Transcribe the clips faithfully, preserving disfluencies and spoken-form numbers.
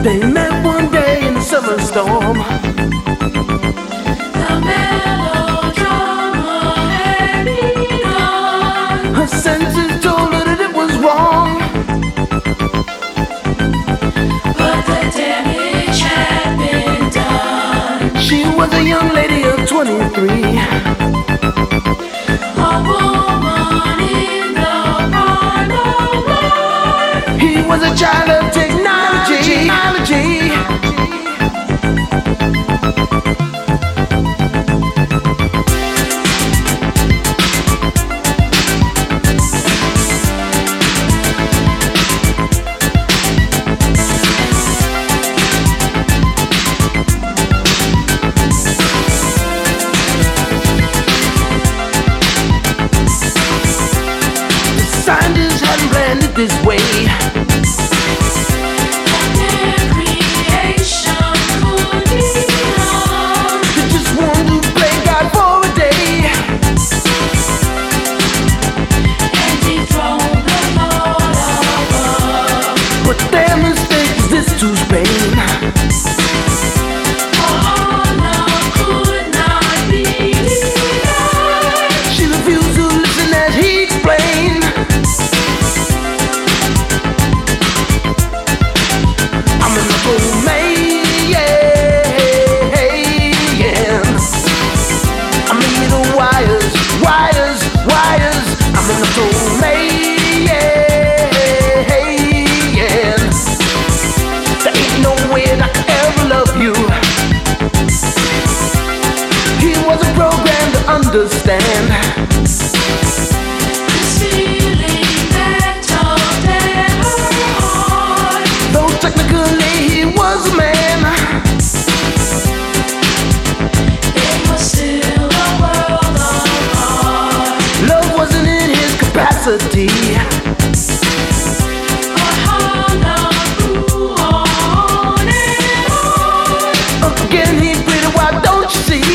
They met one day in a summer storm. The melodrama had begun. Her senses told her that it was wrong, But the damage had been done. she was a young lady of twenty-three. A woman in the prime of life. He was a child of technology. technology. Scientists hadn't planned it this way. Their creation could be done. They just wanted to play God for a day And dethrone the Lord above. but their mistake was this to Spain. For honor could not be denied. She refused to listen as he explained. I'm an old man. I'm in the wires, wires, wires. I'm in the old man. There ain't no way that I could ever love you. He wasn't programmed to understand. This feeling that tugged at her heart. Though technically he was a man, They were still a world apart. love wasn't in his capacity. But how love grew on and on. Again he pleaded, why don't you see?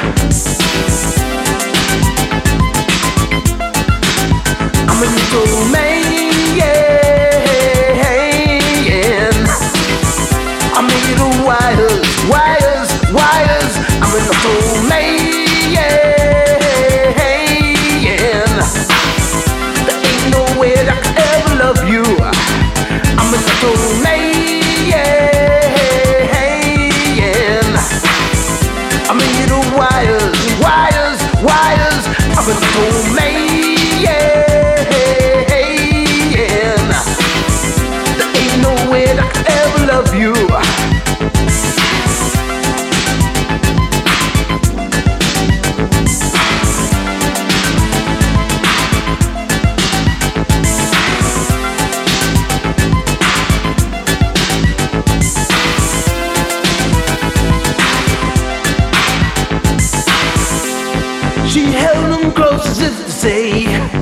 I'm a little man. I'm a little wires, wires, wires. I'm a little man. There ain't no way that I could ever love you. I'm a little man. I'm a little wires, wires, wires. I'm a little man. There ain't no way that I could ever love you. She held him close as if to say,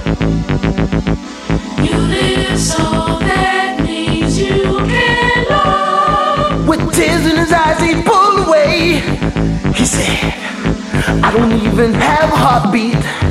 You live so that means you can love. with tears in his eyes he pulled away. He said, I don't even have a heartbeat.